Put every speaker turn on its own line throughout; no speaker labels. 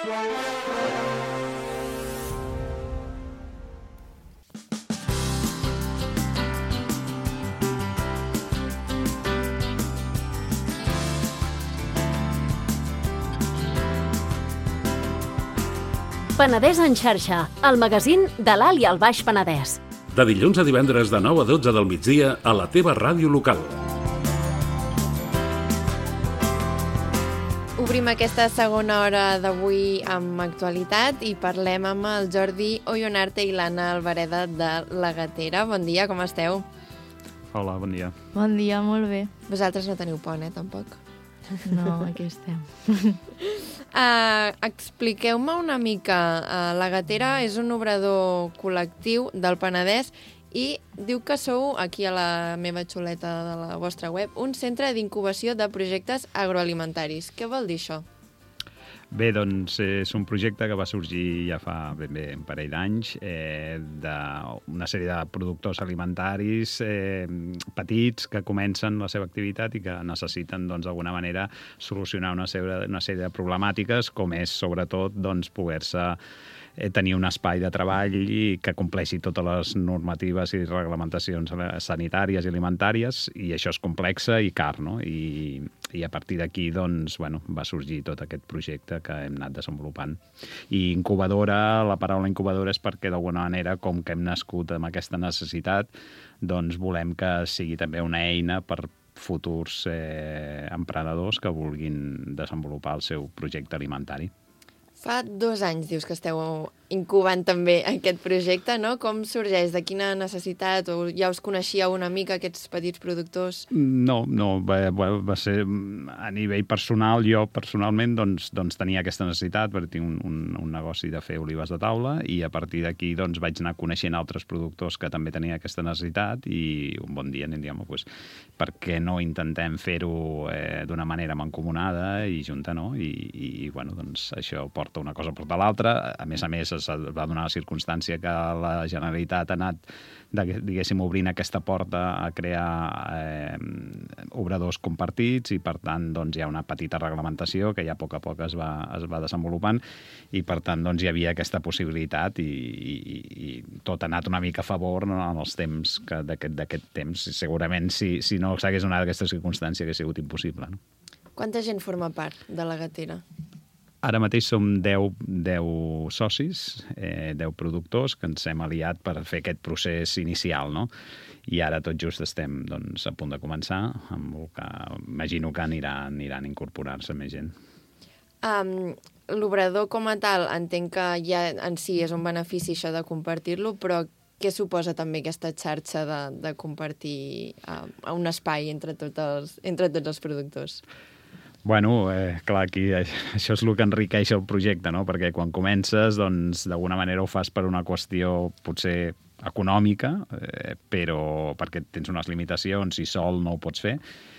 Penedès en xarxa, el magazín de l'Alt i el Baix Penedès.
De dilluns a divendres de 9 a 12 del migdia a la teva ràdio local.
Obrim aquesta segona hora d'avui amb actualitat i parlem amb el Jordi Ollonarte i l'Anna Alvareda de La Gatera. Bon dia, com esteu?
Hola, bon dia.
Bon dia, molt bé.
Vosaltres no teniu pont, tampoc?
No, aquí estem.
Expliqueu-me una mica. La Gatera és un obrador col·lectiu del Penedès i diu que sou, aquí a la meva xuleta de la vostra web, un centre d'incubació de projectes agroalimentaris. Què vol dir això?
Bé, doncs és un projecte que va sorgir ja fa ben bé un parell d'anys d'una sèrie de productors alimentaris petits que comencen la seva activitat i que necessiten d'alguna manera solucionar una sèrie de problemàtiques, com és sobretot poder-se tenir un espai de treball i que compleixi totes les normatives i reglamentacions sanitàries i alimentàries, i això és complexa i car, no? I a partir d'aquí va sorgir tot aquest projecte que hem anat desenvolupant. I incubadora, la paraula incubadora és perquè d'alguna manera, com que hem nascut amb aquesta necessitat, volem que sigui també una eina per futurs emprenedors que vulguin desenvolupar el seu projecte alimentari.
Fa 2 anys, dius, que esteu incubant també aquest projecte, no? Com sorgeix? De quina necessitat? O ja us coneixíeu una mica, aquests petits productors?
No, va ser a nivell personal. Jo personalment tenia aquesta necessitat perquè tinc un negoci de fer olives de taula i a partir d'aquí vaig anar coneixent altres productors que també tenien aquesta necessitat i un bon dia anem, per què no intentem fer-ho d'una manera mancomunada i junta, no? I això porta una cosa porta l'altra. A més, es va donar la circumstància que la Generalitat ha anat, diguéssim, obrint aquesta porta a crear obradors compartits i, per tant, hi ha una petita reglamentació que ja a poc es va desenvolupant i, per tant, hi havia aquesta possibilitat i tot ha anat una mica a favor en els temps d'aquest temps. Segurament, si no s'hagués donat aquesta circumstància, hauria sigut impossible. No?
Quanta gent forma part de La Gatera?
Ara mateix som 10 socis, 10 productors que ens hem aliat per fer aquest procés inicial, no? I ara tot just estem a punt de començar, amb el que imagino que aniran a incorporar-se més gent.
L'obrador com a tal, entenc que ja en si és un benefici això de compartir-lo, però què suposa també aquesta xarxa de compartir un espai entre tots els productors?
Bueno, clar, aquí això és el que enriqueix el projecte, no? Perquè quan comences, d'alguna manera ho fas per una qüestió potser econòmica, però perquè tens unes limitacions i sol no ho pots fer,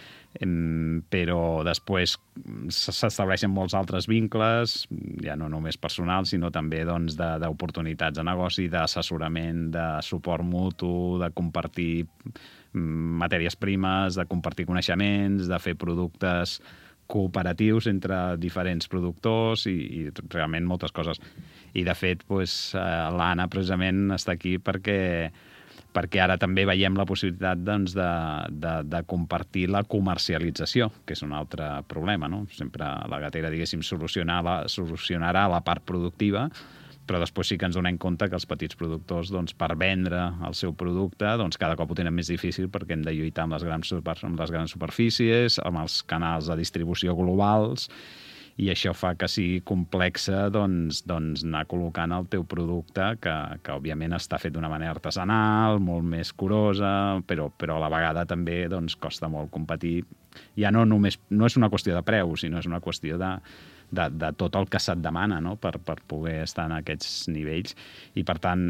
però després s'estableixen molts altres vincles, ja no només personals, sinó també d'oportunitats de negoci, d'assessorament, de suport mutu, de compartir matèries primes, de compartir coneixements, de fer productes cooperatius entre diferents productors i realment moltes coses. I, de fet, l'Anna precisament està aquí perquè ara també veiem la possibilitat de compartir la comercialització, que és un altre problema, no? Sempre La Gatera, diguéssim, solucionarà la part productiva, però després sí que ens donem compte que els petits productors, per vendre el seu producte, cada cop ho tenen més difícil perquè hem de lluitar amb les grans superfícies, amb els canals de distribució globals, i això fa que sigui complex anar col·locant el teu producte, que òbviament està fet d'una manera artesanal, molt més curosa, però a la vegada també costa molt competir. Ja no és una qüestió de preu, sinó és una qüestió de tot el que se't demana, no? per poder estar en aquests nivells. I, per tant,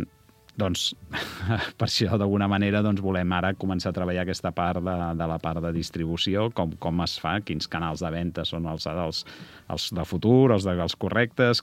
per això, d'alguna manera, volem ara començar a treballar aquesta part de la part de distribució, com es fa, quins canals de venda són els de futur, els correctes,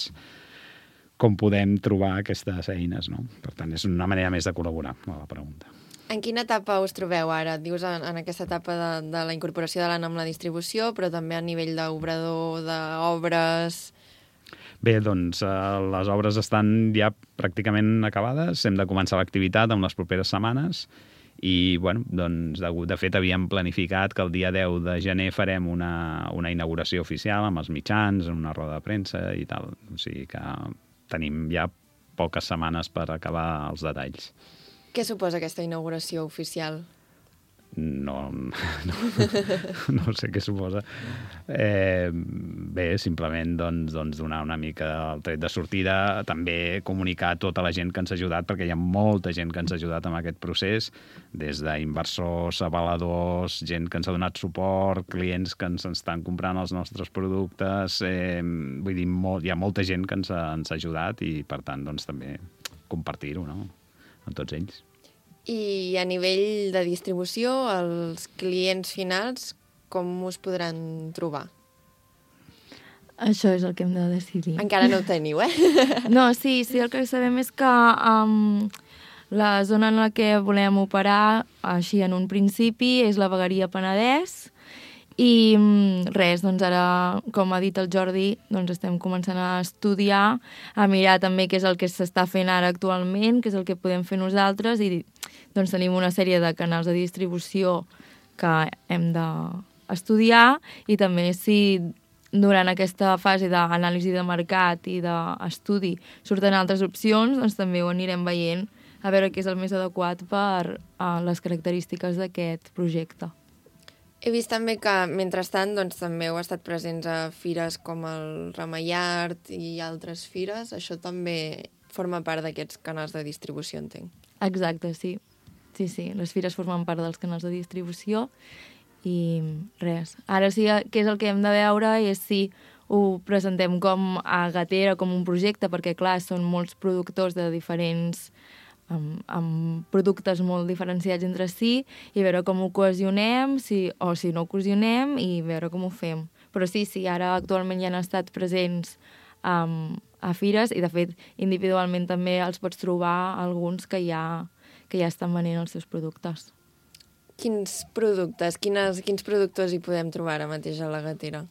com podem trobar aquestes eines, no? Per tant, és una manera més de col·laborar, a la pregunta.
En quina etapa us trobeu ara? Dius en aquesta etapa de la incorporació de l'ANA amb la distribució, però també a nivell d'obrador, d'obres...
Bé, doncs les obres estan ja pràcticament acabades, hem de començar l'activitat en les properes setmanes i, bueno, doncs, de fet, havíem planificat que el dia 10 de gener farem una inauguració oficial amb els mitjans, una roda de premsa i tal. O sigui que tenim ja poques setmanes per acabar els detalls.
Què suposa aquesta inauguració oficial?
No sé què suposa. Bé, simplement doncs, donar una mica el tret de sortida, també comunicar a tota la gent que ens ha ajudat, perquè hi ha molta gent que ens ha ajudat en aquest procés, des d'inversors, avaladors, gent que ens ha donat suport, clients que ens estan comprant els nostres productes, vull dir, hi ha molta gent que ens ha ajudat i, per tant, doncs, també compartir-ho, no?, amb tots ells.
I a nivell de distribució, els clients finals, com us podran trobar?
Això és el que hem de decidir.
Encara no ho teniu, eh?
No, sí, el que sabem és que la zona en la que volem operar, així en un principi, és la Vegueria Penedès. I res, doncs ara, com ha dit el Jordi, doncs estem començant a estudiar, a mirar també què és el que s'està fent ara actualment, què és el que podem fer nosaltres, i doncs tenim una sèrie de canals de distribució que hem d'estudiar, i també si durant aquesta fase d'anàlisi de mercat i d'estudi surten altres opcions, doncs també ho anirem veient a veure què és el més adequat per les característiques d'aquest projecte.
He vist també que, mentrestant, doncs, també heu estat presents a fires com el Ramallart i altres fires. Això també forma part d'aquests canals de distribució, entenc.
Exacte, sí. Sí, les fires formen part dels canals de distribució i res. Ara sí que és el que hem de veure és si ho presentem com a Gatera, com un projecte, perquè, clar, són molts productors de diferents amb productes molt diferenciats entre si, i veure com ho cohesionem, o si no ho cohesionem, i veure com ho fem. Però sí, ara actualment ja han estat presents a fires, i de fet individualment també els pots trobar alguns que ja estan venent els seus productes.
Quins productes, quins productors hi podem trobar ara mateix a la Gatera?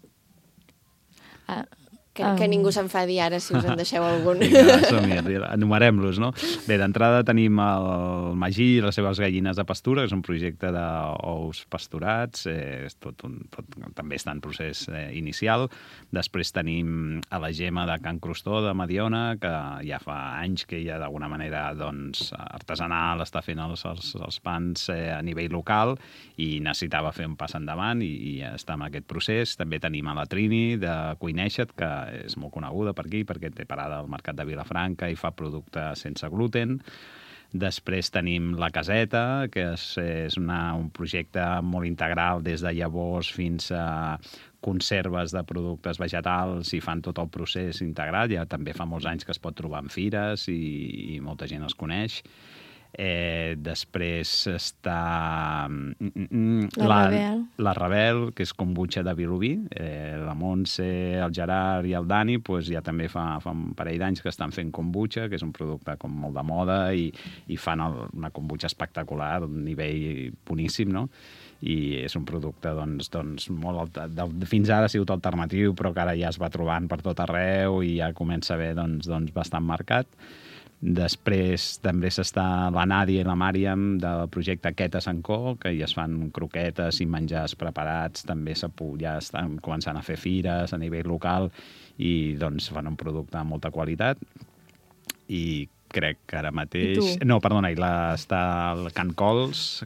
Que ningú s'enfadi ara si us en deixeu algun.
Vinga, som-hi, enumerem-los, no? Bé, d'entrada tenim el Magí i les seves gallines de pastura, que és un projecte d'ous pasturats, també està en procés inicial. Després tenim a la Gemma de Can Crostó, de Mediona, que ja fa anys que ja d'alguna manera artesanal està fent els pans a nivell local i necessitava fer un pas endavant i està en aquest procés. També tenim a la Trini, de Cuineixet, que és molt coneguda per aquí perquè té parada al mercat de Vilafranca i fa producte sense gluten. Després tenim La Caseta, que és un projecte molt integral des de llavors fins a conserves de productes vegetals i fan tot el procés integrat. Ja també fa molts anys que es pot trobar en fires i molta gent els coneix. Després està la Rebel, que és kombucha de Vilobí. La Montse, el Gerard i el Dani ja també fa un parell d'anys que estan fent kombucha, que és un producte com molt de moda i fan una kombucha espectacular, un nivell boníssim, no? I és un producte molt fins ara ha sigut alternatiu, però que ara ja es va trobant per tot arreu i ja comença a haver bastant marcat. Després també s'està la Nàdia i la Màriam del projecte Queta Sancó, que ja es fan croquetes i menjars preparats, també ja estan començant a fer fires a nivell local i fan un producte de molta qualitat. I crec que ara mateix... No, perdona, està el Can Cols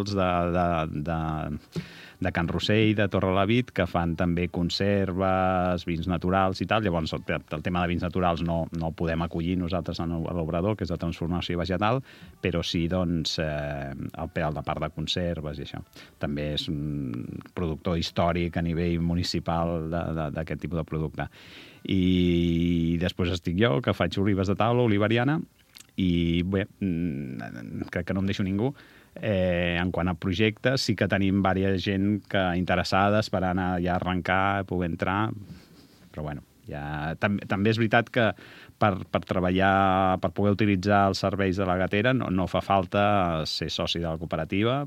de Can Rossell, de Torrelavit, que fan també conserves, vins naturals i tal. Llavors, el tema de vins naturals no el podem acollir nosaltres a l'obrador, que és de transformació vegetal, però sí, la part de conserves i això. També és un productor històric a nivell municipal d'aquest tipus de producte. I després estic jo, que faig olives de taula, olivariana, i bé, crec que no em deixo ningú. En quant a projectes, sí que tenim diversa gent interessada, esperant a ja arrencar, poder entrar, però bueno, també és veritat que per treballar, per poder utilitzar els serveis de la Gatera no fa falta ser soci de la cooperativa,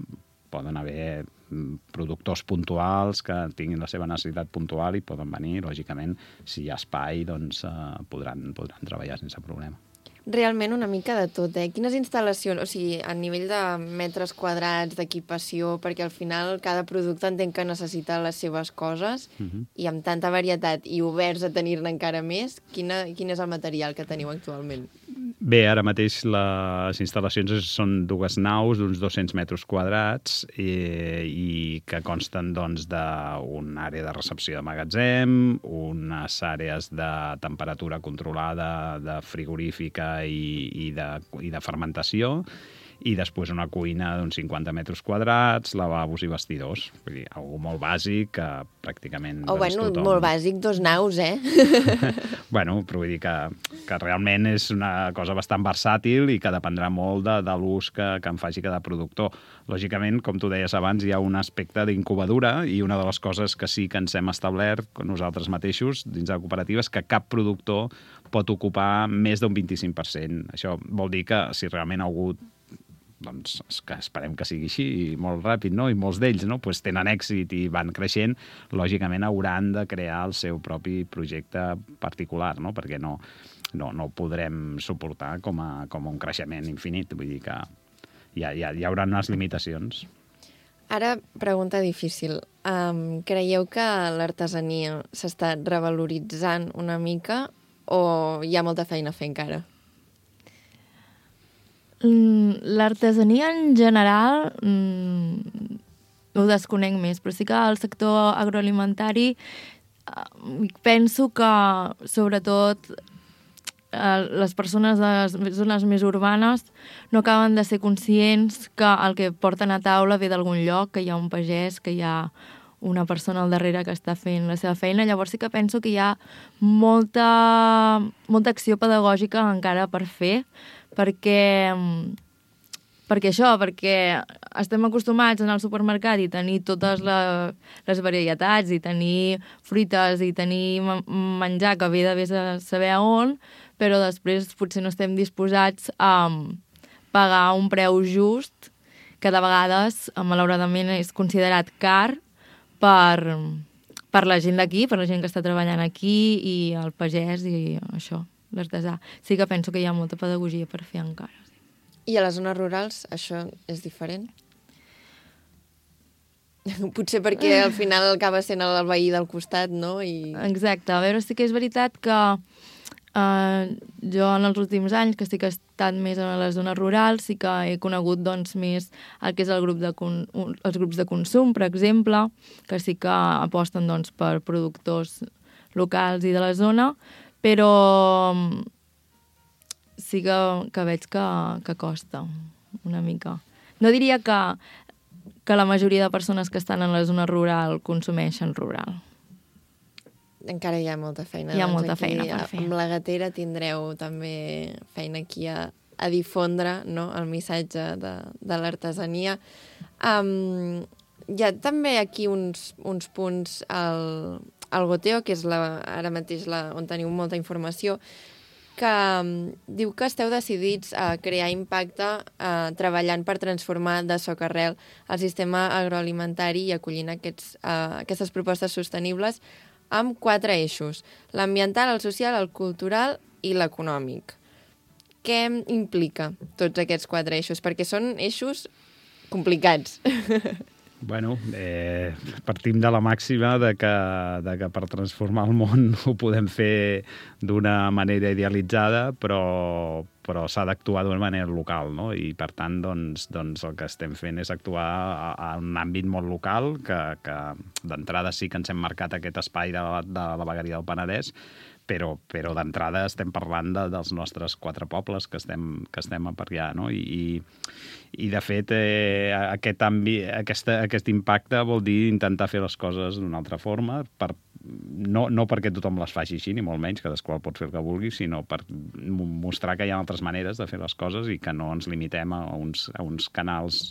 poden haver productors puntuals que tinguin la seva necessitat puntual i poden venir, lògicament, si hi ha espai, doncs podran treballar sense problema.
Realment una mica de tot, eh? Quines instal·lacions, o sigui, a nivell de metres quadrats, d'equipació, perquè al final cada producte entenc que necessita les seves coses i amb tanta varietat i oberts a tenir-ne encara més, quin és el material que teniu actualment?
Bé, ara mateix les instal·lacions són 2 naus d'uns 200 metres quadrats i que consten doncs, d'una àrea de recepció de magatzem, unes àrees de temperatura controlada, de frigorífica i de fermentació, i després una cuina d'uns 50 metres quadrats, lavabos i vestidors. Vull dir, algo molt bàsic que pràcticament...
Tothom... molt bàsic, 2 naus, eh?
Però vull dir que realment és una cosa bastant versàtil i que dependrà molt de l'ús que en faci cada productor. Lògicament, com tu deies abans, hi ha un aspecte d'incubadura i una de les coses que sí que ens hem establert nosaltres mateixos dins de la cooperativa és que cap productor pot ocupar més d'un 25%. Això vol dir que si realment algú doncs que esperem que sigui així i molt ràpid, no? I molts d'ells pues, tenen èxit i van creixent, lògicament hauran de crear el seu propi projecte particular, no? Perquè no ho podrem suportar com un creixement infinit. Vull dir que hi haurà unes limitacions.
Ara, pregunta difícil. Creieu que l'artesania s'està revaloritzant una mica o hi ha molta feina a fer encara?
L'artesania en general ho desconec més, però sí que el sector agroalimentari penso que sobretot les persones de les zones més urbanes no acaben de ser conscients que el que porten a taula ve d'algun lloc, que hi ha un pagès, que hi ha una persona al darrere que està fent la seva feina. Llavors sí que penso que hi ha molta acció pedagògica encara per fer, perquè estem acostumats a anar al supermercat i tenir totes les varietats i tenir fruites i tenir menjar que ve de vés a saber on, però després potser no estem disposats a pagar un preu just que de vegades, malauradament, és considerat car per la gent d'aquí, per la gent que està treballant aquí i el pagès i això, l'artesà. Sí que penso que hi ha molta pedagogia per fer encara. Sí.
I a les zones rurals això és diferent? Potser perquè al final acaba sent el veí del costat, no?
Exacte. A veure, sí que és veritat que jo en els últims anys, que sí que he estat més a les zones rurals, sí que he conegut doncs, més el que és els grups de consum, per exemple, que sí que aposten doncs, per productors locals i de la zona, però sí que veig que costa una mica. No diria que la majoria de persones que estan en la zona rural consumeixen rural.
Encara hi ha molta feina.
Hi ha molta feina per fer.
Amb la gatera tindreu també feina aquí a difondre, no?, el missatge de l'artesania. Hi ha també aquí uns punts al Goteo, que és ara mateix on teniu molta informació, que diu que esteu decidits a crear impacte treballant per transformar de socarrel el sistema agroalimentari i acollint aquestes propostes sostenibles amb 4 eixos: l'ambiental, el social, el cultural i l'econòmic. Què implica tots aquests 4 eixos? Perquè són eixos complicats.
Bueno, partim de la màxima de que per transformar el món ho podem fer d'una manera idealitzada, però s'ha d'actuar d'una manera local, no? I per tant, doncs el que estem fent és actuar a un àmbit molt local, que d'entrada sí que ens hem marcat aquest espai de la vegueria del Penedès, però d'entrada estem parlant dels nostres 4 pobles que estem per allà, no? I de fet, aquest impacte vol dir intentar fer les coses d'una altra forma, no perquè tothom les faci així, ni molt menys, cadascú pot fer el que vulgui, sinó per mostrar que hi ha altres maneres de fer les coses i que no ens limitem a uns canals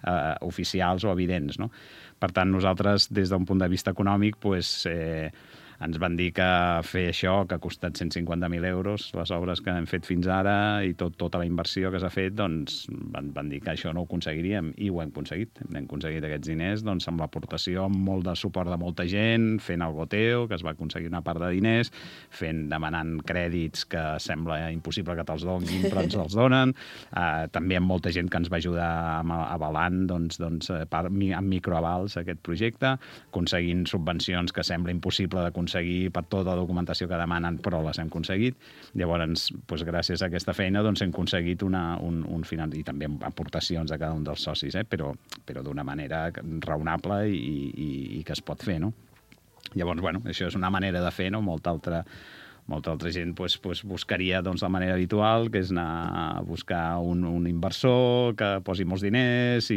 oficials o evidents, no? Per tant, nosaltres, des d'un punt de vista econòmic, ens van dir que fer això, que ha costat 150.000 euros, les obres que hem fet fins ara i tota la inversió que s'ha fet, doncs van dir que això no ho aconseguiríem i ho hem aconseguit. Hem aconseguit aquests diners doncs, amb l'aportació, amb molt de suport de molta gent, fent el goteo, que es va aconseguir una part de diners, demanant crèdits que sembla impossible que te'ls donin, però ens els donen. També amb molta gent que ens va ajudar avalant amb microavals aquest projecte, aconseguint subvencions que sembla impossible d'aconseguir per tota la documentació que demanen, però les hem aconseguit. Llavors, doncs, gràcies a aquesta feina, doncs, hem aconseguit un final, i també amb aportacions de cada un dels socis, però d'una manera raonable i que es pot fer, no? Llavors, bueno, això és una manera de fer, no? Molta altra gent buscaria la manera habitual, que és anar a buscar un inversor que posi molts diners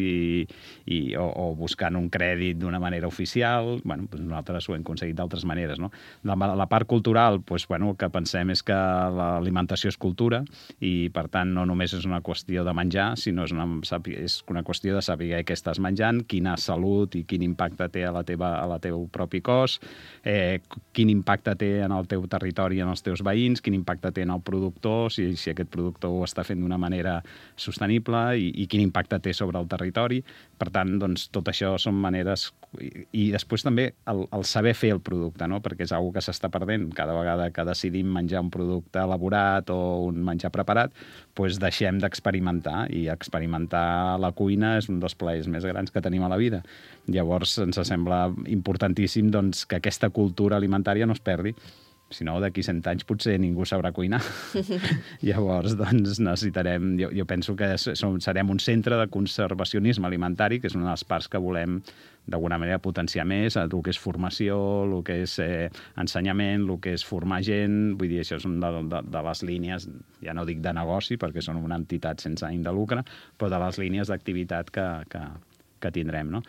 o buscant un crèdit d'una manera oficial. Bueno, nosaltres ho hem aconseguit d'altres maneres, no? La part cultural, el que pensem és que l'alimentació és cultura i, per tant, no només és una qüestió de menjar, sinó és una qüestió de saber què estàs menjant, quina salut i quin impacte té a la teu propi cos, quin impacte té en el teu territori, en els teus veïns, quin impacte té en el productor, si aquest productor ho està fent d'una manera sostenible i quin impacte té sobre el territori. Per tant, doncs, tot això són maneres... I després també el saber fer el producte, no? Perquè és una cosa que s'està perdent. Cada vegada que decidim menjar un producte elaborat o un menjar preparat, doncs deixem d'experimentar, i experimentar la cuina és un dels plaers més grans que tenim a la vida. Llavors, ens sembla importantíssim doncs, que aquesta cultura alimentària no es perdi. Si no, d'aquí 100 anys potser ningú sabrà cuinar. Llavors, doncs, necessitarem... Jo penso que serem un centre de conservacionisme alimentari, que és una de les parts que volem d'alguna manera potenciar més, el que és formació, el que és ensenyament, el que és formar gent. Vull dir, això és una de les línies, ja no dic de negoci, perquè són una entitat sense ànim de lucre, però de les línies d'activitat que tindrem, no?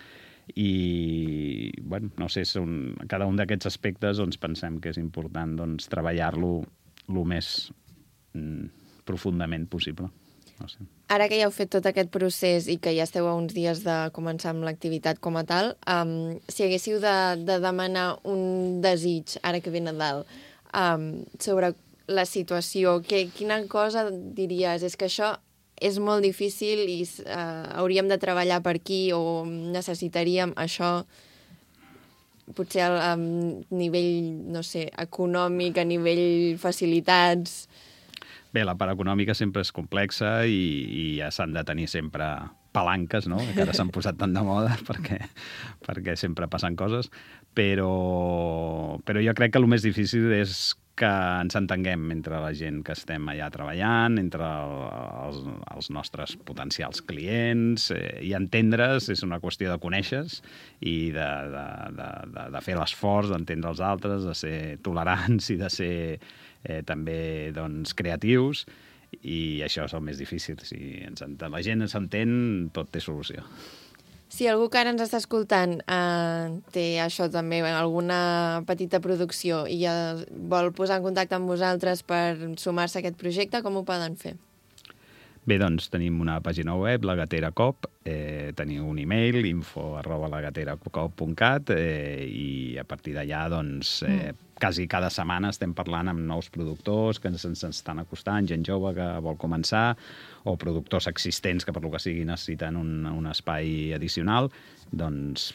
I, bueno, no sé, cada un d'aquests aspectes doncs, pensem que és important doncs, treballar-lo el més profundament possible. No sé.
Ara que ja heu fet tot aquest procés i que ja esteu a uns dies de començar amb l'activitat com a tal, si haguéssiu de demanar un desig, ara que ve Nadal, sobre la situació, quina cosa diries? És que això és molt difícil i hauríem de treballar per aquí o necessitaríem això, potser a nivell, no sé, econòmic, a nivell facilitats...
Bé, la part econòmica sempre és complexa i ja s'han de tenir sempre palanques, no? Que ara s'han posat tant de moda perquè sempre passen coses, però jo crec que el més difícil és que ens entenguem entre la gent que estem allà treballant, entre els nostres potencials clients, i entendre's és una qüestió de conèixer-se i de fer l'esforç d'entendre els altres, de ser tolerants i de ser també doncs, creatius, i això és el més difícil. Si la gent s'entén, tot té solució.
Si algú que ara ens està escoltant té això també, alguna petita producció i vol posar en contacte amb vosaltres per sumar-se a aquest projecte, com ho poden fer?
Bé, doncs tenim una pàgina web, La Gatera Coop, teniu un e-mail, info@lagateracop.cat, i a partir d'allà, doncs, quasi cada setmana estem parlant amb nous productors que ens estan acostant, gent jove que vol començar, o productors existents que per lo que sigui necessiten un espai addicional. Doncs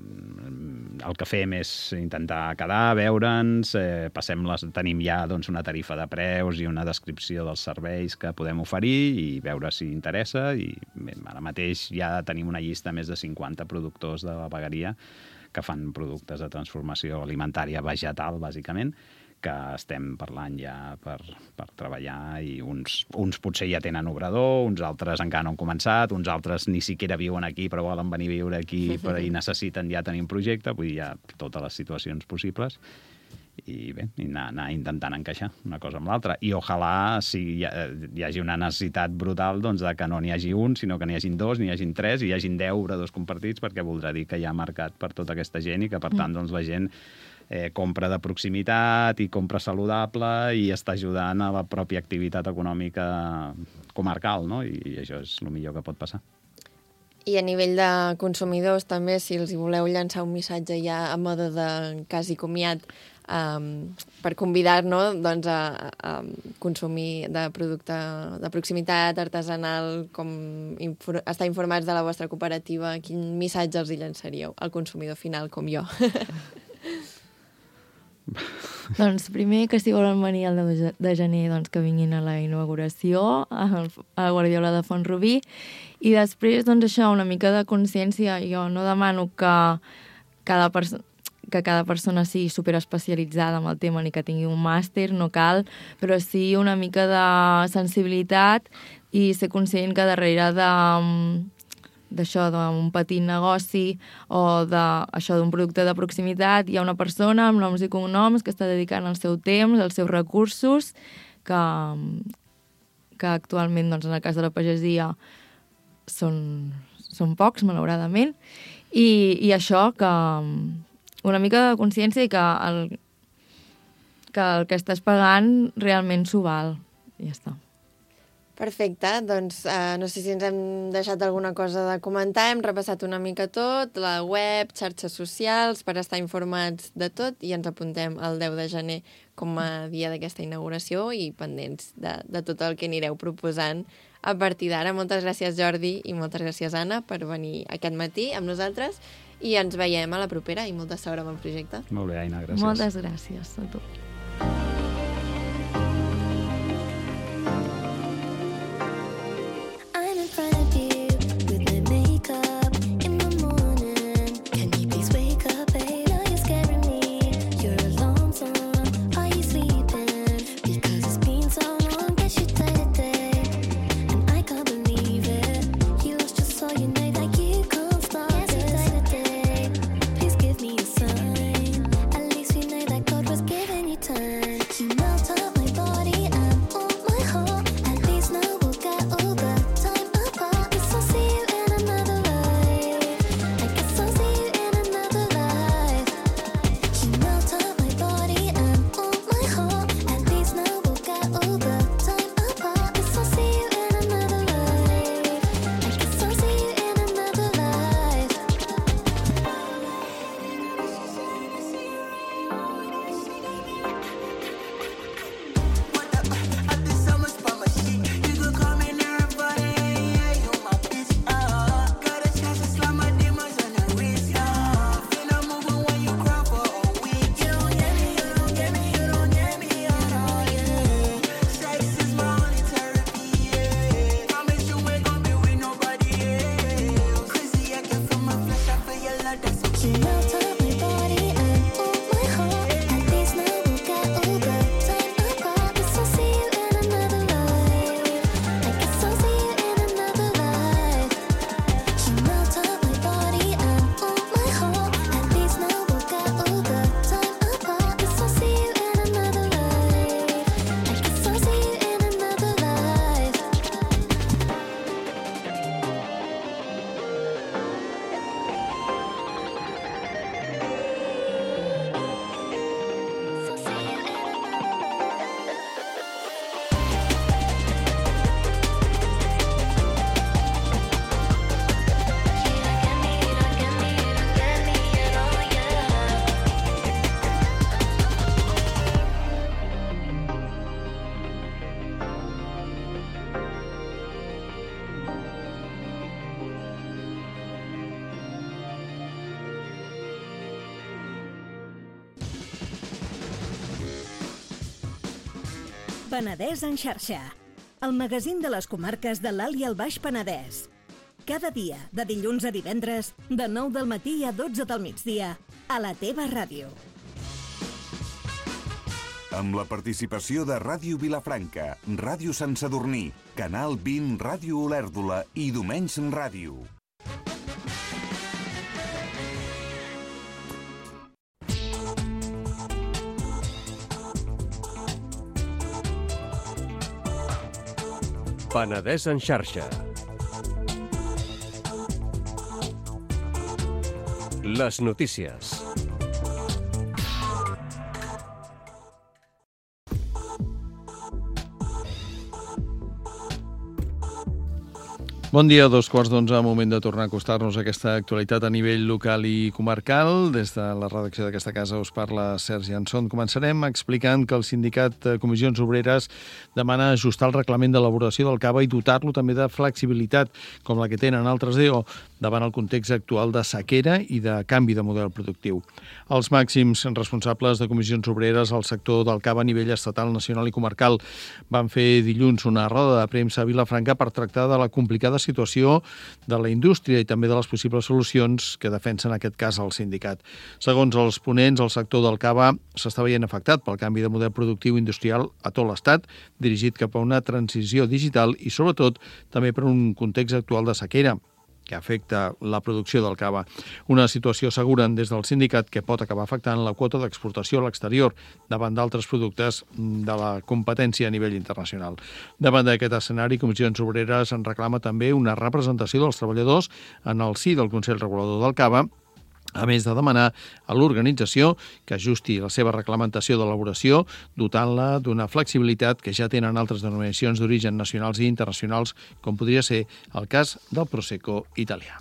el que fem és intentar quedar, veure'ns, tenim ja doncs, una tarifa de preus i una descripció dels serveis que podem oferir i veure si interessa. I bé, ara mateix ja tenim una llista més de 50 productors de la vegueria que fan productes de transformació alimentària vegetal, bàsicament, que estem parlant ja per treballar, i uns potser ja tenen obrador, uns altres encara no han començat, uns altres ni siquiera viuen aquí però volen venir a viure aquí i necessiten ja tenir un projecte. Vull dir, hi ha totes les situacions possibles i bé, anar intentant encaixar una cosa amb l'altra. I ojalà hi hagi una necessitat brutal doncs, de que no n'hi hagi un, sinó que n'hi hagin dos, n'hi hagin tres, i hi hagin 10 obradors compartits, perquè voldrà dir que hi ha mercat per tota aquesta gent i que, per tant, doncs, la gent compra de proximitat i compra saludable i està ajudant a la pròpia activitat econòmica comarcal, no? I això és el millor que pot passar.
I a nivell de consumidors també, si els voleu llançar un missatge ja a mode de quasi comiat, per convidar-nos doncs, a consumir de producte de proximitat, artesanal, estar informats de la vostra cooperativa, quin missatge els hi llançaríeu al consumidor final, com jo.
Doncs primer, que si volen venir el 10 de gener, doncs que vinguin a la inauguració a la Guardiola de Font-rubí, i després, doncs això, una mica de consciència. Jo no demano que cada persona sigui superespecialitzada en el tema ni que tingui un màster, no cal, però sí una mica de sensibilitat i ser conscient que darrere d'això, d'un petit negoci o d'un producte de proximitat, hi ha una persona amb noms i cognoms que està dedicant el seu temps, els seus recursos, que actualment, doncs, en el cas de la pagesia, són pocs, malauradament, i això, que una mica de consciència i que el que estàs pagant realment s'ho val. I ja està.
Perfecte, doncs no sé si ens hem deixat alguna cosa de comentar, hem repassat una mica tot, la web, xarxes socials, per estar informats de tot, i ens apuntem el 10 de gener com a dia d'aquesta inauguració i pendents de tot el que anireu proposant a partir d'ara. Moltes gràcies, Jordi, i moltes gràcies, Anna, per venir aquest matí amb nosaltres, i ens veiem a la propera, i molta sort amb el projecte.
Molt bé, Aina, gràcies.
Moltes gràcies a tu.
Penedès en xarxa, el magazín de les comarques de l'Alt i el Baix Penedès. Cada dia, de dilluns a divendres, de 9 del matí a 12 del migdia, a la teva ràdio.
Amb la participació de Ràdio Vilafranca, Ràdio Sant Sadurní, Canal 20, Ràdio Olèrdola i Domenys Ràdio.
Penedès en xarxa. Les notícies.
Bon dia, 2:15, moment de tornar a acostar-nos a aquesta actualitat a nivell local i comarcal. Des de la redacció d'aquesta casa us parla Sergi Anson. Començarem explicant que el sindicat Comissions Obreres demana ajustar el reglament d'elaboració del cava i dotar-lo també de flexibilitat, com la que tenen altres DO, davant el context actual de sequera i de canvi de model productiu. Els màxims responsables de Comissions Obreres al sector del cava a nivell estatal, nacional i comarcal van fer dilluns una roda de premsa a Vilafranca per tractar de la complicada situació de la indústria i també de les possibles solucions que defensen en aquest cas el sindicat. Segons els ponents, el sector del cava s'està veient afectat pel canvi de model productiu industrial a tot l'Estat, dirigit cap a una transició digital i, sobretot, també per un context actual de sequera que afecta la producció del cava. Una situació, asseguren des del sindicat, que pot acabar afectant la quota d'exportació a l'exterior davant d'altres productes de la competència a nivell internacional. Davant d'aquest escenari, Comissions Obreres en reclama també una representació dels treballadors en el si del Consell Regulador del Cava, a més de demanar a l'organització que ajusti la seva reglamentació d'elaboració, dotant-la d'una flexibilitat que ja tenen altres denominacions d'origen nacionals i internacionals, com podria ser el cas del Prosecco italià.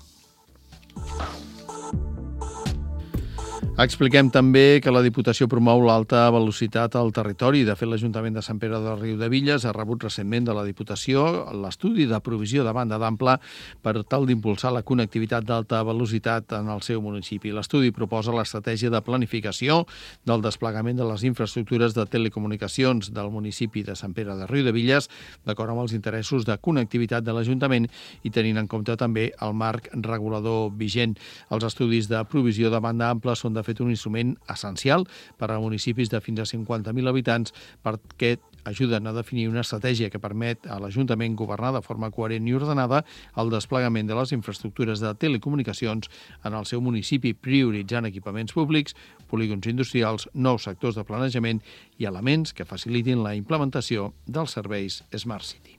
Expliquem també que la Diputació promou l'alta velocitat al territori. De fet, l'Ajuntament de Sant Pere de Riudebitlles ha rebut recentment de la Diputació l'estudi de provisió de banda d'ampla per tal d'impulsar la connectivitat d'alta velocitat en el seu municipi. L'estudi proposa l'estratègia de planificació del desplegament de les infraestructures de telecomunicacions del municipi de Sant Pere de Riudebitlles, d'acord amb els interessos de connectivitat de l'Ajuntament i tenint en compte també el marc regulador vigent. Els estudis de provisió de banda ampla són de fet un instrument essencial per a municipis de fins a 50.000 habitants perquè ajuden a definir una estratègia que permet a l'Ajuntament governar de forma coherent i ordenada el desplegament de les infraestructures de telecomunicacions en el seu municipi, prioritzant equipaments públics, polígons industrials, nous sectors de planejament i elements que facilitin la implementació dels serveis Smart City.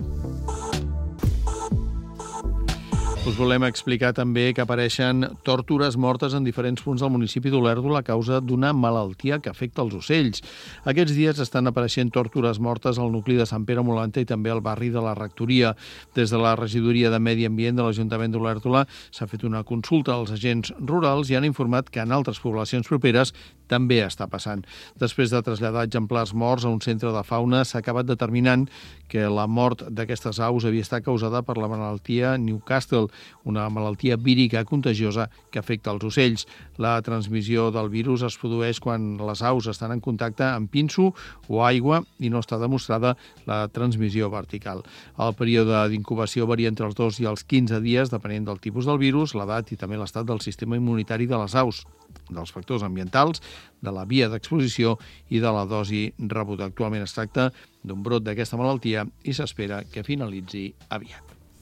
Us volem explicar també que apareixen tòrtores mortes en diferents punts del municipi d'Olèrdola a causa d'una malaltia que afecta els ocells. Aquests dies estan apareixent tòrtores mortes al nucli de Sant Pere Molanta i també al barri de la Rectoria. Des de la Regidoria de Medi Ambient de l'Ajuntament d'Olèrdola s'ha fet una consulta als agents rurals i han informat que en altres poblacions properes també està passant. Després de traslladar exemplars morts a un centre de fauna, s'ha acabat determinant que la mort d'aquestes aus havia estat causada per la malaltia Newcastle, una malaltia vírica contagiosa que afecta els ocells. La transmissió del virus es produeix quan les aus estan en contacte amb pinso o aigua i no està demostrada la transmissió vertical. El període d'incubació varia entre els 2 i els 15 dies, depenent del tipus del virus, l'edat i també l'estat del sistema immunitari de les aus, dels factors ambientals, de la via d'exposició i de la dosi rebuda. Actualment es tracta d'un brot d'aquesta malaltia i s'espera que finalitzi aviat.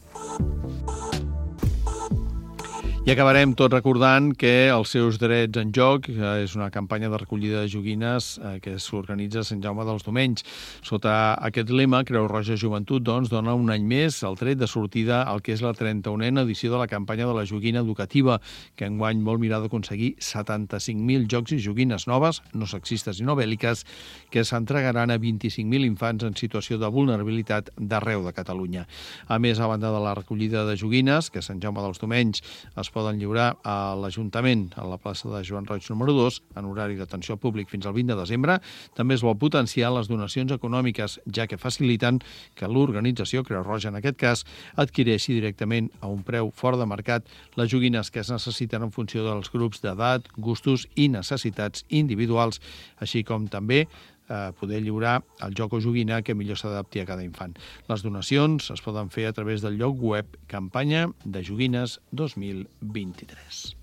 I acabarem tot recordant que els seus drets en joc és una campanya de recollida de joguines que s'organitza a Sant Jaume dels Domenys. Sota aquest lema, Creu Roja Joventut dona un any més el tret de sortida al que és la 31a edició de la campanya de la joguina educativa, que enguany vol mirar d'aconseguir 75.000 jocs i joguines noves, no sexistes i no bèl·liques, que s'entregaran a 25.000 infants en situació de vulnerabilitat d'arreu de Catalunya. A més, a banda de la recollida de joguines, que a Sant Jaume dels Domenys es poden lliurar a l'Ajuntament, a la plaça de Joan Roig número 2, en horari d'atenció al públic fins al 20 de desembre. També es vol potenciar les donacions econòmiques, ja que faciliten que l'organització, Creu Roja en aquest cas, adquireixi directament a un preu fora de mercat les joguines que es necessiten en funció dels grups d'edat, gustos i necessitats individuals, així com també poder lliurar el joc o joguina que millor s'adapti a cada infant. Les donacions es poden fer a través del lloc web Campanya de Joguines 2023.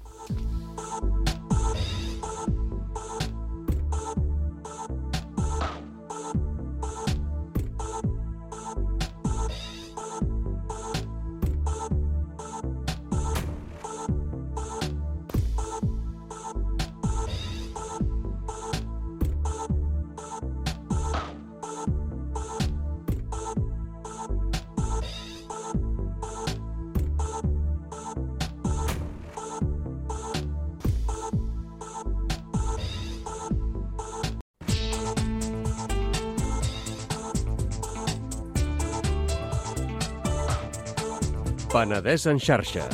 Penedès en xarxa.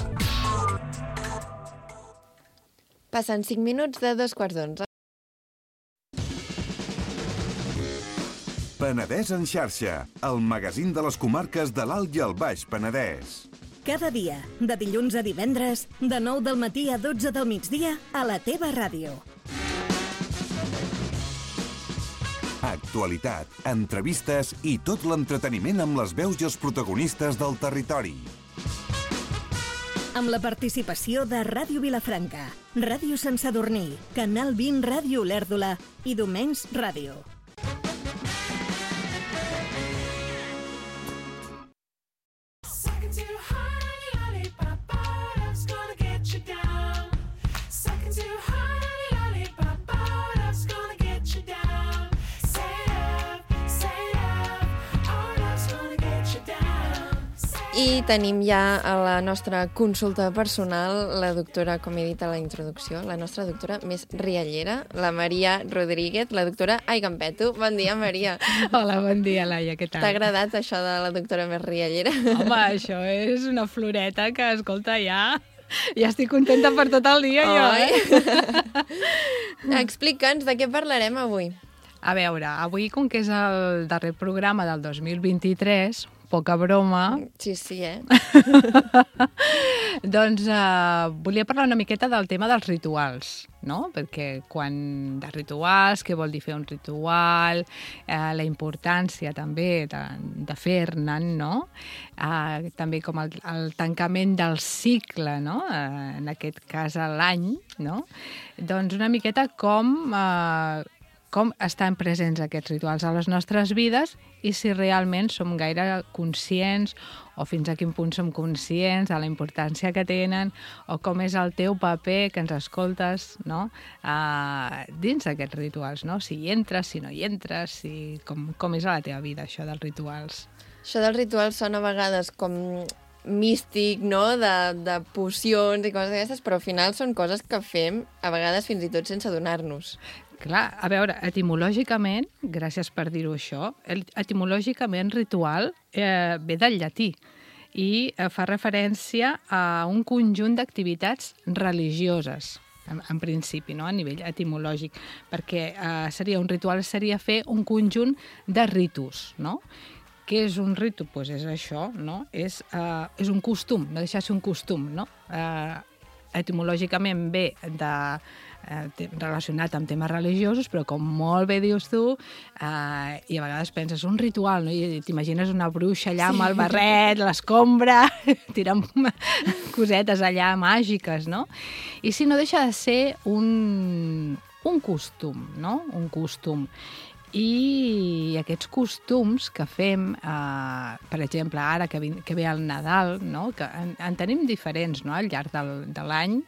Passen 5 minuts de 2:15.
Penedès en xarxa, el magazín de les comarques de l'Alt i el Baix Penedès.
Cada dia, de dilluns a divendres, de 9 del matí a 12 del migdia, a la teva ràdio.
Actualitat, entrevistes i tot l'entreteniment amb les veus i els protagonistes del territori.
Amb la participació de Ràdio Vilafranca, Ràdio Sant Sadurní, Canal 20 Ràdio Olèrdola i Domens Ràdio.
I tenim ja a la nostra consulta personal la doctora, com he dit a la introducció, la nostra doctora més riallera, la Maria Rodríguez, la doctora Ai Gampeto. Bon dia, Maria.
Hola, bon dia, Laia, què tal?
T'ha agradat això de la doctora més riallera?
Home, això és una floreta que, escolta, ja estic contenta per tot el dia, jo,
Explica'ns de què parlarem avui.
A veure, avui, com que és el darrer programa del 2023, poca broma.
Sí,
Doncs volia parlar una miqueta del tema dels rituals, no? Perquè de rituals, què vol dir fer un ritual, la importància també de fer-ne, no? També com el tancament del cicle, no? En aquest cas l'any, no? Doncs una miqueta com estan presents aquests rituals a les nostres vides i si realment som gaire conscients o fins a quin punt som conscients de la importància que tenen o com és el teu paper que ens escoltes, no? Dins d'aquests rituals, no? Si hi entres, si no hi entres, com és a la teva vida això dels rituals.
Això dels rituals són a vegades com místic, no? De pocions i coses d'aquestes, però al final són coses que fem a vegades fins i tot sense adonar-nos.
Clar, a veure, etimològicament, gràcies per dir-ho això, etimològicament ritual ve del llatí i fa referència a un conjunt d'activitats religioses, en principi, no? A nivell etimològic, perquè un ritual seria fer un conjunt de ritus, no? Què és un ritu? Doncs és això, no? És un costum, no deixa de ser un costum, no? Etimològicament ve relacionat amb temes religiosos, però com molt bé dius tu, i a vegades penses un ritual, no? I t'imagines una bruixa allà amb el barret, l'escombra, tirant cosetes allà màgiques, no? I si no deixa de ser un costum, no? Un costum. I aquests costums que fem, per exemple, ara que ve el Nadal, no? Que en tenim diferents, no? Al llarg de l'any,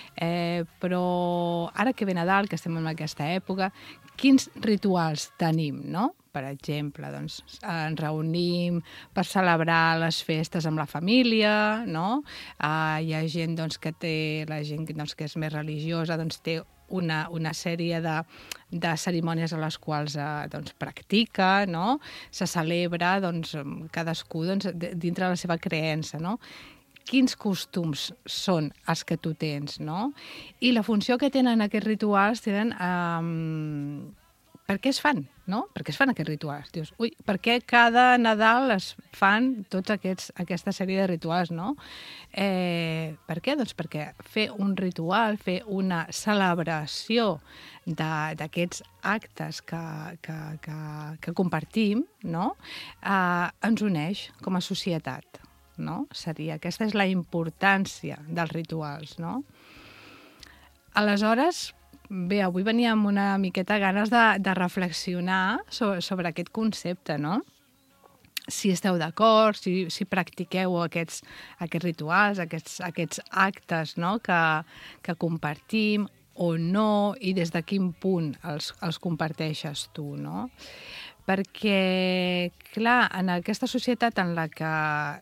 però ara que ve Nadal, que estem en aquesta època, quins rituals tenim, no? Per exemple, doncs, ens reunim per celebrar les festes amb la família, no? Hi ha gent doncs, la gent doncs, que és més religiosa, doncs té una sèrie de cerimònies a les quals doncs, practica, no? Se celebra doncs, cadascú doncs, dintre de la seva creença, no? Quins costums són els que tu tens, no? I la funció que tenen aquests rituals tenen... Per què es fan, no? Per què es fan aquests rituals? Dius, per què cada Nadal es fan tota aquesta sèrie de rituals, no? Per què? Doncs perquè fer un ritual, fer una celebració d'aquests actes que compartim, no? Ens uneix com a societat, no? Aquesta és la importància dels rituals, no? Aleshores, bé, avui venia amb una miqueta ganes de reflexionar sobre aquest concepte, no? Si esteu d'acord, si practiqueu aquests rituals, aquests actes, no? que compartim o no, i des de quin punt els comparteixes tu, no? Perquè, clar, en aquesta societat en la que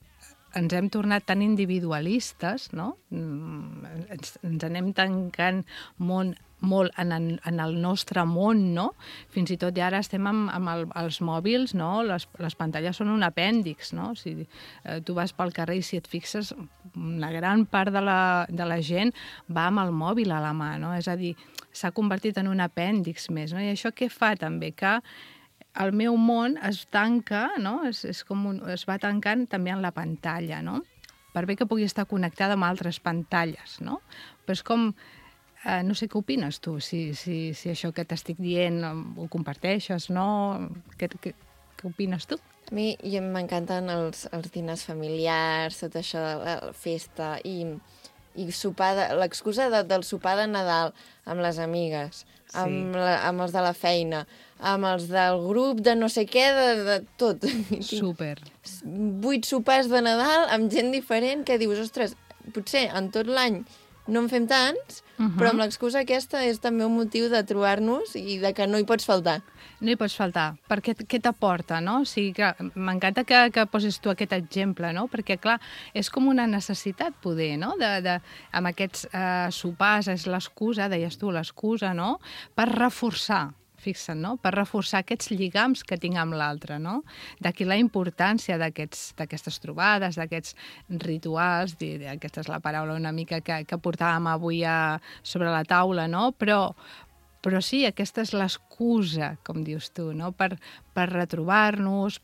ens hem tornat tan individualistes, no? Ens anem tancant molt en el nostre món, no? Fins i tot ja ara estem amb els mòbils, no? Les pantalles són un apèndix, no? Si tu vas pel carrer i si et fixes, una gran part de la gent va amb el mòbil a la mà, no? És a dir, s'ha convertit en un apèndix més, no? I això què fa també? Que el meu món es tanca, no? Es va tancant també en la pantalla, no? Per bé que pugui estar connectada amb altres pantalles, no? Però és com... no sé què opines tu, si això que t'estic dient ho comparteixes, no? Què opines tu?
A mi m'encanten els dinars familiars, tot això de la festa i l'excusa del sopar de Nadal amb les amigues, amb els de la feina, amb els del grup de no sé què, de tot.
Súper.
8 sopars de Nadal amb gent diferent que dius, ostres, potser en tot l'any no en fem tants, però amb l'excusa aquesta és també un motiu de trobar-nos i de que no hi pots faltar.
No hi pots faltar, perquè què t'aporta, no? O sigui, clar, m'encanta que posis tu aquest exemple, no? Perquè, clar, és com una necessitat poder, no? Amb aquests sopars és l'excusa, deies tu, l'excusa, no? Per reforçar, fixa't, no? Per reforçar aquests lligams que tinc amb l'altre, no? D'aquí la importància d'aquestes trobades, d'aquests rituals, aquesta és la paraula una mica que portàvem avui sobre la taula, no? Però sí, aquesta és l'excusa, com dius tu, no? Per retrobar-nos,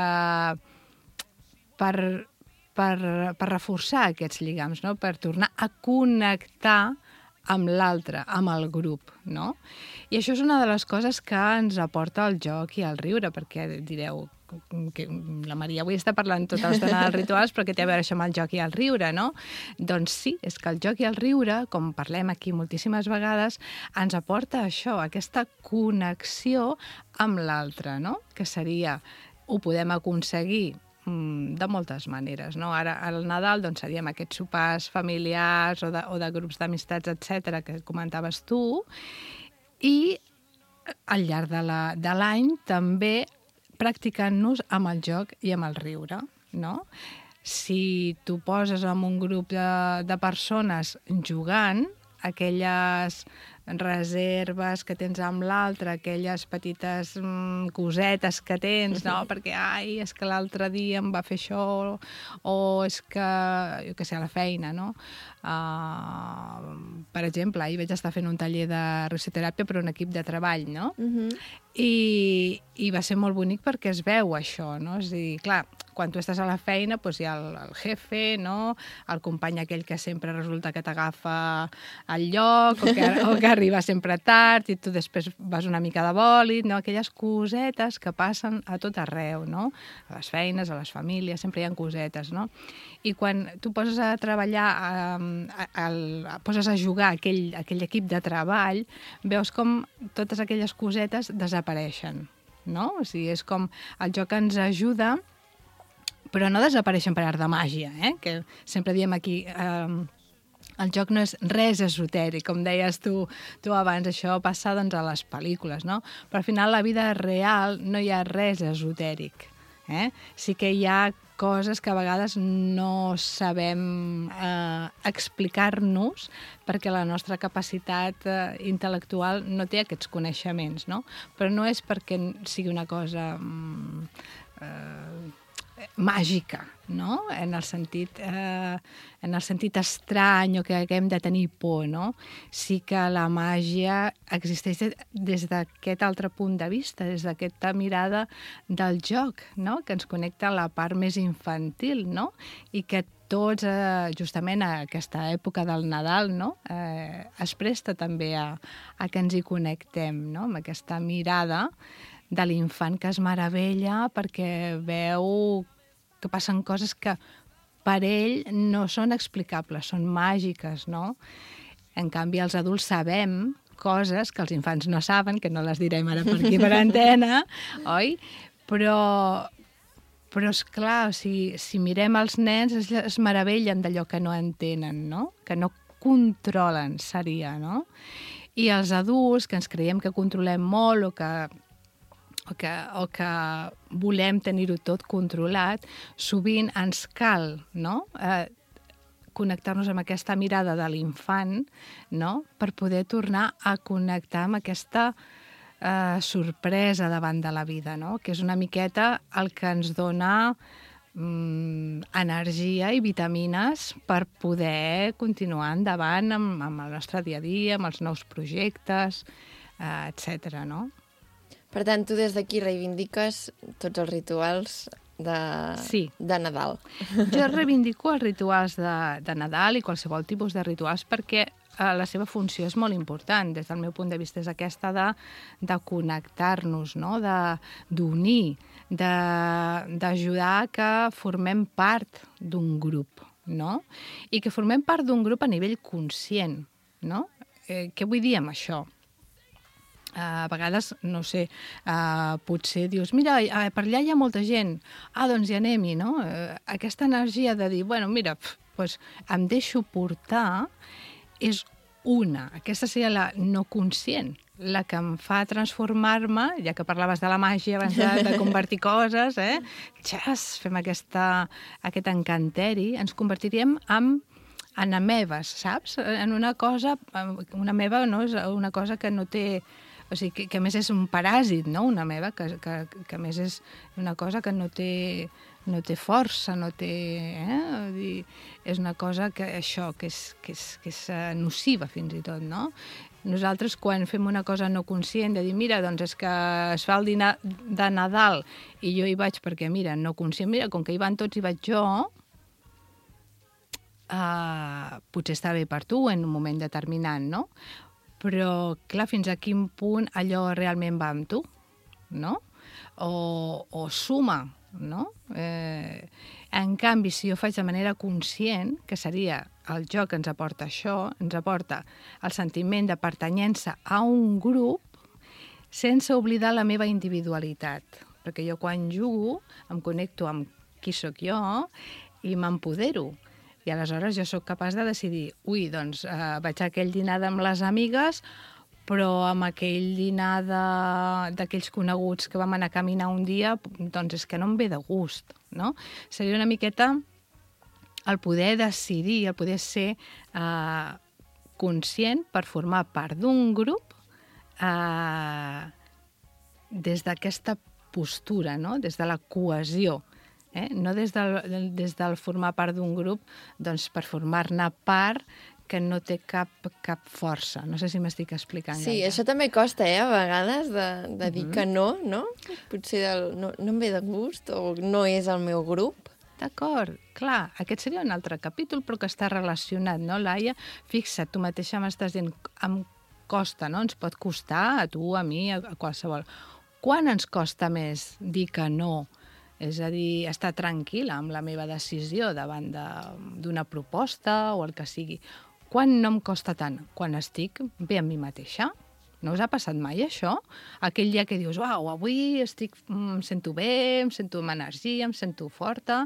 per reforçar aquests lligams, no? Per tornar a connectar amb l'altre, amb el grup, no? I això és una de les coses que ens aporta el joc i el riure, perquè direu que la Maria avui està parlant tota l'estona dels rituals, però què té a veure això amb el joc i el riure, no? Doncs sí, és que el joc i el riure, com parlem aquí moltíssimes vegades, ens aporta això, aquesta connexió amb l'altre, no? Que seria, ho podem aconseguir de moltes maneres, no? Ara, al Nadal, doncs, seríem aquests sopars familiars o de grups d'amistats, etc que comentaves tu, i al llarg de l'any també practicant-nos amb el joc i amb el riure, no? Si tu poses en un grup de persones jugant, aquelles reserves que tens amb l'altre, aquelles petites cosetes que tens, no? Perquè, és que l'altre dia em va fer això, o és que, jo què sé, a la feina, no? Per exemple, ahir vaig estar fent un taller de risoteràpia per un equip de treball, no? I va ser molt bonic perquè es veu això, no? És a dir, clar, quan tu estàs a la feina, doncs hi ha el jefe, no? El company aquell que sempre resulta que t'agafa al lloc, o que arriba sempre tard, i tu després vas una mica de bòlit, no? Aquelles cosetes que passen a tot arreu, no? A les feines, a les famílies, sempre hi ha cosetes, no? I quan tu poses a treballar, poses a jugar aquell equip de treball, veus com totes aquelles cosetes desapareixen, no? O sigui, és com el joc ens ajuda, però no desapareixen per art de màgia, que sempre diem aquí, el joc no és res esotèric, com deies tu abans, això passa doncs, a les pel·lícules, no? Però al final la vida real no hi ha res esotèric. Sí que hi ha coses que a vegades no sabem explicar-nos perquè la nostra capacitat intel·lectual no té aquests coneixements, no? Però no és perquè sigui una cosa màgica, no? En el sentit estrany o que haguem de tenir por, no? Sí que la màgia existeix des d'aquest altre punt de vista, des d'aquesta mirada del joc, no? Que ens connecta a la part més infantil, no? I que tots, justament a aquesta època del Nadal, no? Es presta també a que ens hi connectem, no? Amb aquesta mirada de l'infant que es meravella perquè veu que passen coses que per ell no són explicables, són màgiques, no? En canvi, els adults sabem coses que els infants no saben, que no les direm ara per aquí per antena, oi? Però esclar, si mirem els nens, es meravellen d'allò que no entenen, no? Que no controlen, seria, no? I els adults, que ens creiem que controlem molt o o que volem tenir-ho tot controlat, sovint ens cal, no?, connectar-nos amb aquesta mirada de l'infant, no?, per poder tornar a connectar amb aquesta sorpresa davant de la vida, no?, que és una miqueta el que ens dona energia i vitamines per poder continuar endavant amb el nostre dia a dia, amb els nous projectes, etc. no?
Per tant, tu des d'aquí reivindiques tots els rituals de Nadal.
Jo reivindico els rituals de Nadal i qualsevol tipus de rituals perquè la seva funció és molt important. Des del meu punt de vista és aquesta de connectar-nos, no? D'unir, d'ajudar que formem part d'un grup, no? I que formem part d'un grup a nivell conscient, no? Què vull dir amb això? A vegades, no sé, potser dius, mira, per allà hi ha molta gent, doncs hi anem-hi, no? Aquesta energia de dir, bueno, mira, doncs em deixo portar, és una. Aquesta seria la no conscient, la que em fa transformar-me, ja que parlaves de la màgia abans de convertir coses, fem aquest encanteri, ens convertiríem en amebes, saps? En una cosa, una ameba no és una cosa que no té... O sigui, que a més és un paràsit, no? Una ameba, que a més és una cosa que no té força, no té... És una cosa que és nociva, fins i tot, no? Nosaltres, quan fem una cosa no conscient, de dir, mira, doncs és que es fa el dinar de Nadal i jo hi vaig perquè, mira, no conscient, mira, com que hi van tots i vaig jo, potser està bé per tu en un moment determinat, no? Però, clar, fins a quin punt allò realment va amb tu, no? O suma, no? En canvi, si jo faig de manera conscient, que seria el joc que ens aporta això, ens aporta el sentiment de pertanyença a un grup sense oblidar la meva individualitat. Perquè jo quan jugo em connecto amb qui sóc jo i m'empodero. I aleshores jo sóc capaç de decidir, doncs vaig a aquell dinar amb les amigues, però amb aquell dinar d'aquells coneguts que vam anar a caminar un dia, doncs és que no em ve de gust, no? Seria una miqueta el poder decidir, el poder ser conscient per formar part d'un grup des d'aquesta postura, no? Des de la cohesió. No des del formar part d'un grup, doncs per formar-ne part que no té cap força. No sé si m'estic explicant gaire.
Sí, això també costa, a vegades, de dir que no? Potser no em ve de gust o no és el meu grup.
D'acord, clar, aquest seria un altre capítol, però que està relacionat, no, Laia? Fixa't, tu mateixa m'estàs dient, em costa, no? Ens pot costar a tu, a mi, a qualsevol. Quan ens costa més dir que no? És a dir, estar tranquil·la amb la meva decisió davant d'una proposta o el que sigui. Quan no em costa tant? Quan estic bé amb mi mateixa. No us ha passat mai això? Aquell dia que dius, uau, avui em sento bé, em sento amb energia, em sento forta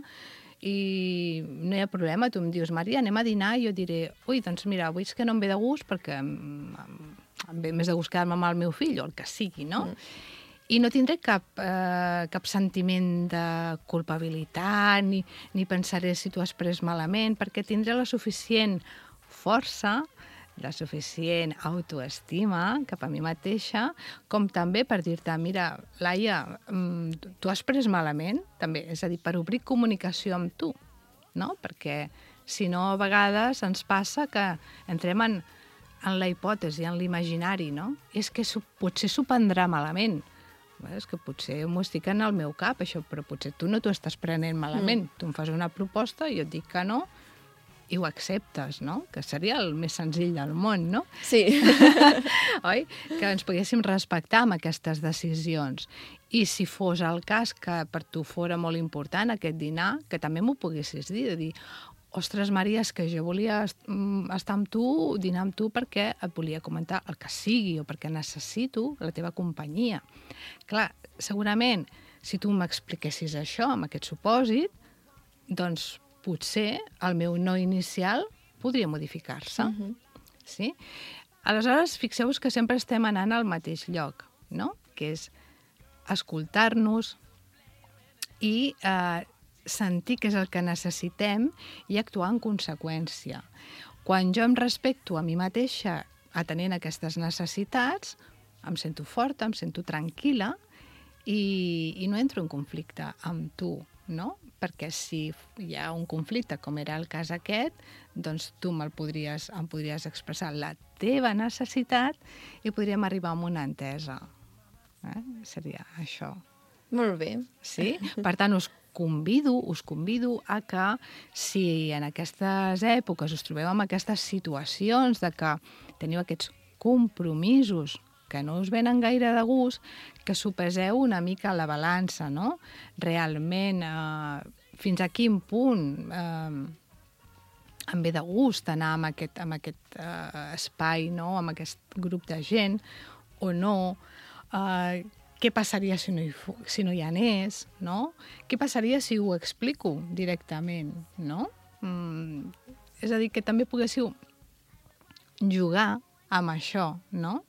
i no hi ha problema. Tu em dius, Maria, anem a dinar, i jo diré, doncs mira, avui és que no em ve de gust perquè em ve més de gust quedar-me amb el meu fill o el que sigui, no? I no tindré cap sentiment de culpabilitat, ni pensaré si t'ho has pres malament, perquè tindré la suficient força, la suficient autoestima cap a mi mateixa, com també per dir-te, mira, Laia, t'ho has pres malament, també, és a dir, per obrir comunicació amb tu, no? Perquè, si no, a vegades ens passa que entrem en la hipòtesi, en l'imaginari, no? És que potser s'ho prendrà malament. És que potser m'ho estic en el meu cap, això, però potser tu no t'ho estàs prenent malament. Tu em fas una proposta, jo et dic que no, i ho acceptes, no? Que seria el més senzill del món, no?
Sí.
Oi? Que ens poguéssim respectar amb aquestes decisions. I si fos el cas que per tu fora molt important aquest dinar, que també m'ho poguessis dir, de dir, ostres, Maria, és que jo volia estar amb tu, dinar amb tu, perquè et volia comentar el que sigui o perquè necessito la teva companyia. Clar, segurament, si tu m'expliquessis això, amb aquest supòsit, doncs potser el meu no inicial podria modificar-se. Sí? Aleshores, fixeu-vos que sempre estem anant al mateix lloc, no? Que és escoltar-nos i sentir què és el que necessitem i actuar en conseqüència. Quan jo em respecto a mi mateixa atenent aquestes necessitats, em sento forta, em sento tranquil·la i no entro en conflicte amb tu, no? Perquè si hi ha un conflicte, com era el cas aquest, doncs tu em podries expressar la teva necessitat i podríem arribar a una entesa. Seria això.
Molt bé.
Sí? Per tant, us convido a que si en aquestes èpoques us trobeu en aquestes situacions de que teniu aquests compromisos que no us venen gaire de gust, que sopeseu una mica la balança, no? Realment, fins a quin punt em ve de gust anar amb aquest espai, no? Amb aquest grup de gent, o no? Què passaria si no hi anés, no? Què passaria si ho explico directament, no? És a dir, que també poguéssiu jugar amb això, no?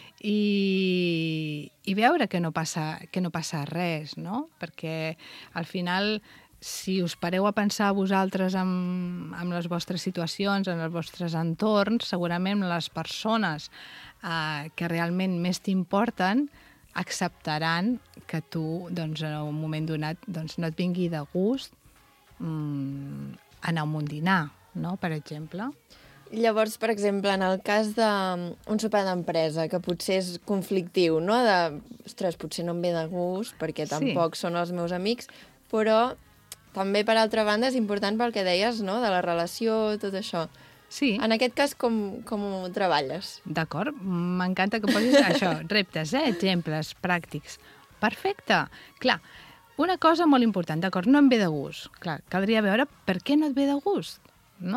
I veure que no passa res, no? Perquè al final, si us pareu a pensar vosaltres en les vostres situacions, en els vostres entorns, segurament les persones que realment més t'importen acceptaran que tu, doncs, en un moment donat, doncs, no et vingui de gust anar a un dinar, no? Per exemple.
Llavors, per exemple, en el cas d'un sopar d'empresa, que potser és conflictiu, no? Ostres, potser no em ve de gust, perquè tampoc són els meus amics, però també, per altra banda, és important pel que deies, no? De la relació, tot això.
Sí.
En aquest cas, com ho treballes?
D'acord, m'encanta que posis això, reptes, exemples pràctics. Perfecte. Clar, una cosa molt important, d'acord, no em ve de gust. Clar, caldria veure per què no et ve de gust, no?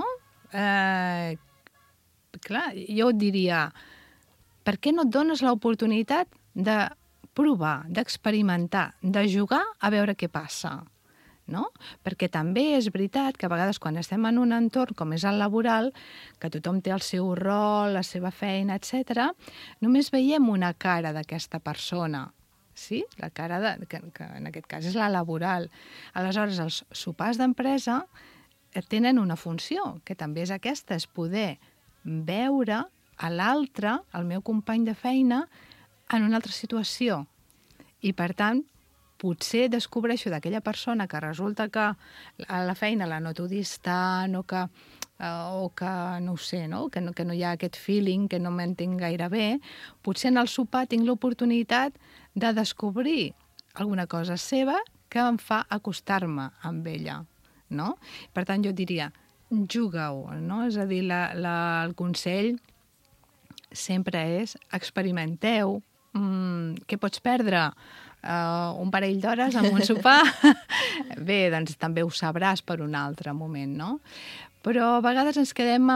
Clar, jo et diria, per què no et dones l'oportunitat de provar, d'experimentar, de jugar a veure què passa? No? Perquè també és veritat que a vegades quan estem en un entorn com és el laboral, que tothom té el seu rol, la seva feina, etc., només veiem una cara d'aquesta persona, sí? La cara que en aquest cas és la laboral. Aleshores, els sopars d'empresa tenen una funció, que també és aquesta, és poder veure a l'altre, el meu company de feina, en una altra situació. I, per tant, potser descobreixo d'aquella persona que resulta que a la feina la noto distant o que no ho sé, no? Que no hi ha aquest feeling, que no m'entenc gaire bé, potser en el sopar tinc l'oportunitat de descobrir alguna cosa seva que em fa acostar-me amb ella, no? Per tant, jo diria, juga-ho, no? És a dir, el consell sempre és experimenteu. Què pots perdre? Un parell d'hores amb un sopar? Bé, doncs també ho sabràs per un altre moment, no? Però a vegades ens quedem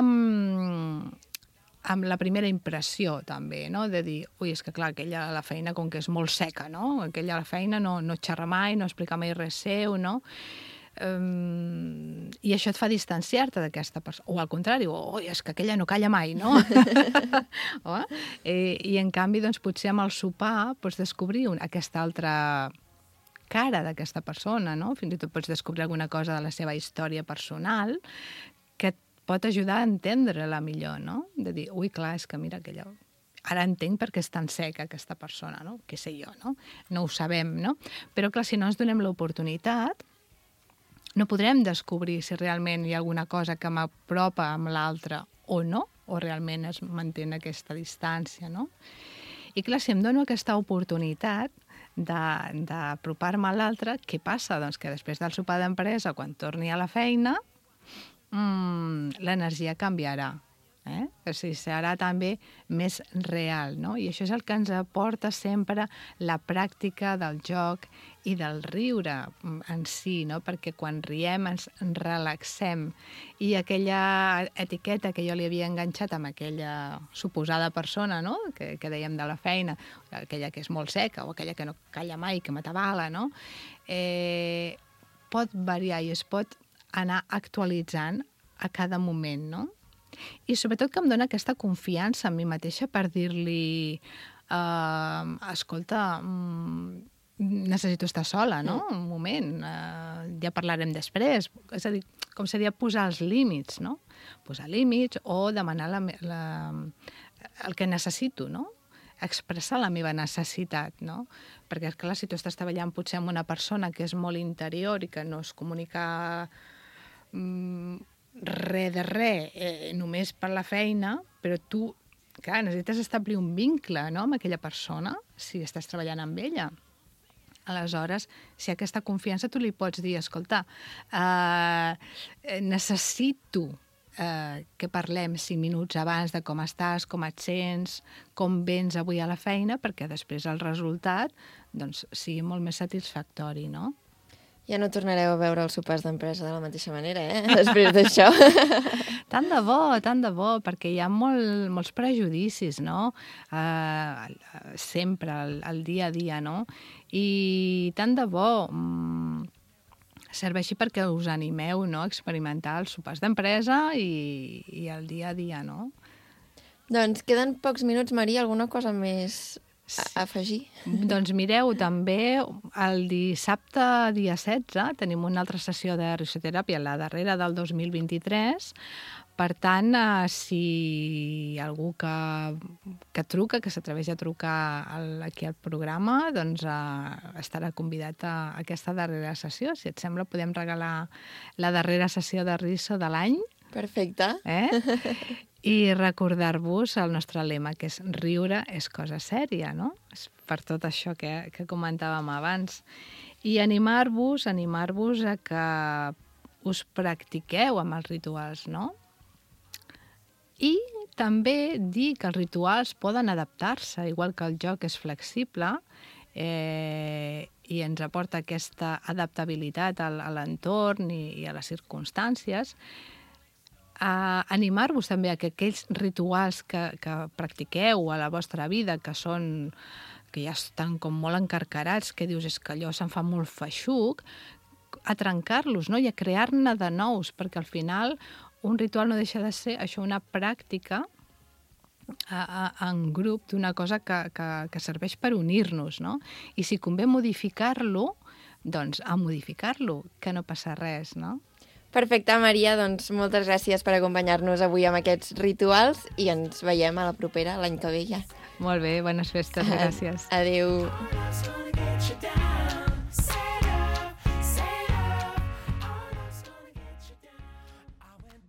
amb la primera impressió, també, no? De dir, ui, és que clar, aquella a la feina com que és molt seca, no? Aquella a la feina no xerra mai, no explica mai res seu, no? I això et fa distanciar-te d'aquesta persona. O al contrari, és que aquella no calla mai, no? I en canvi, doncs, potser amb el sopar pots descobrir aquesta altra cara d'aquesta persona, no? Fins i tot pots descobrir alguna cosa de la seva història personal que et pot ajudar a entendre-la millor, no? De dir, ui, clar, és que mira aquella... Ara entenc per què és tan seca aquesta persona, no? Què sé jo, no? No ho sabem, no? Però, clar, si no ens donem l'oportunitat, no podrem descobrir si realment hi ha alguna cosa que m'apropa amb l'altre o no, o realment es manté aquesta distància, no? I clar, si em dono aquesta oportunitat d'apropar-me a l'altre, què passa? Doncs que després del sopar d'empresa, quan torni a la feina, l'energia canviarà. O sigui, serà també més real, no? I això és el que ens aporta sempre la pràctica del joc i del riure en si, no? Perquè quan riem ens relaxem. I aquella etiqueta que jo li havia enganxat amb aquella suposada persona, no? Que dèiem de la feina, aquella que és molt seca o aquella que no calla mai, que m'atabala, no? Pot variar i es pot anar actualitzant a cada moment, no? I sobretot que em dona aquesta confiança en mi mateixa per dir-li escolta, necessito estar sola, no? Un moment, ja parlarem després. És a dir, com seria posar els límits, no? Posar límits o demanar el que necessito, no? Expressar la meva necessitat, no? Perquè, clar, si tu estàs treballant potser amb una persona que és molt interior i que no es comunica res de res, només per la feina, però tu, clar, necessites establir un vincle, no?, amb aquella persona, si estàs treballant amb ella. Aleshores, si aquesta confiança tu li pots dir, escolta, necessito que parlem 5 minuts abans de com estàs, com et sents, com vens avui a la feina, perquè després el resultat doncs, sigui molt més satisfactori, no?
Ja no tornareu a veure els sopars d'empresa de la mateixa manera, després d'això.
Tant de bo, perquè hi ha molts prejudicis, no? Sempre, al dia a dia, no? I tant de bo serveixi perquè us animeu, no?, a experimentar els sopars d'empresa i el dia a dia, no?
Doncs queden pocs minuts, Maria, alguna cosa més a afegir?
Doncs mireu, també el dissabte, dia 16, tenim una altra sessió de risoteràpia, la darrera del 2023. Per tant, si algú que truca, que s'atreveix a trucar aquí al programa, doncs estarà convidat a aquesta darrera sessió. Si et sembla, podem regalar la darrera sessió de riso de l'any.
Perfecte.
I recordar-vos el nostre lema, que és riure és cosa sèria, no? És per tot això que comentàvem abans. I animar-vos a que us practiqueu amb els rituals, no? I també dir que els rituals poden adaptar-se, igual que el joc és flexible i ens aporta aquesta adaptabilitat a l'entorn i a les circumstàncies. Animar-vos també a que aquells rituals que practiqueu a la vostra vida, que ja estan com molt encarcarats, que dius és que allò se'n fa molt feixuc, a trencar-los, no?, i a crear-ne de nous, perquè al final un ritual no deixa de ser això, una pràctica en grup d'una cosa que serveix per unir-nos, no? I si convé modificar-lo, doncs a modificar-lo, que no passa res, no?
Perfecte, Maria, doncs moltes gràcies per acompanyar-nos avui amb aquests rituals i ens veiem a la propera, l'any que ve ja.
Molt bé, bones festes, gràcies.
Adéu.